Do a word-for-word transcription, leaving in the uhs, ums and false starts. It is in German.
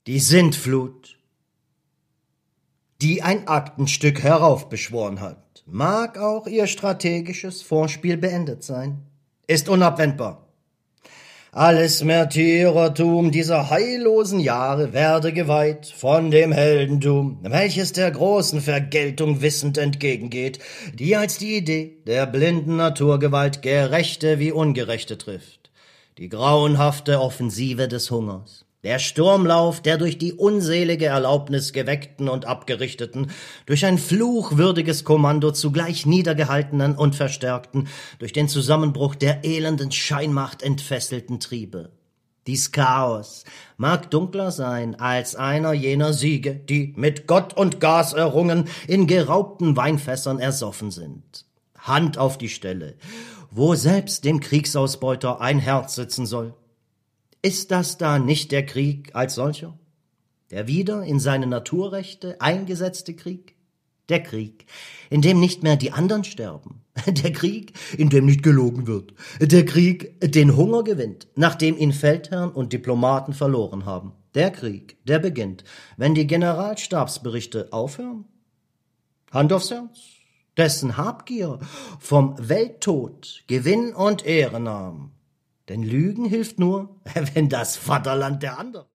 Die Sintflut, die ein Aktenstück heraufbeschworen hat, mag auch ihr strategisches Vorspiel beendet sein, ist unabwendbar. Alles Märtyrertum dieser heillosen Jahre werde geweiht von dem Heldentum, welches der großen Vergeltung wissend entgegengeht, die als die Idee der blinden Naturgewalt Gerechte wie Ungerechte trifft. Die grauenhafte Offensive des Hungers, der Sturmlauf der durch die unselige Erlaubnis geweckten und abgerichteten, durch ein fluchwürdiges Kommando zugleich niedergehaltenen und verstärkten, durch den Zusammenbruch der elenden Scheinmacht entfesselten Triebe. Dies Chaos mag dunkler sein als einer jener Siege, die, mit Gott und Gas errungen, in geraubten Weinfässern ersoffen sind. Hand auf die Stelle, wo selbst dem Kriegsausbeuter ein Herz sitzen soll. Ist das da nicht der Krieg als solcher? Der wieder in seine Naturrechte eingesetzte Krieg? Der Krieg, in dem nicht mehr die anderen sterben. Der Krieg, in dem nicht gelogen wird. Der Krieg, den Hunger gewinnt, nachdem ihn Feldherren und Diplomaten verloren haben. Der Krieg, der beginnt, wenn die Generalstabsberichte aufhören. Hand aufs Herz, dessen Habgier vom Welttod Gewinn und Ehre nahm. Denn Lügen hilft nur, wenn das Vaterland der anderen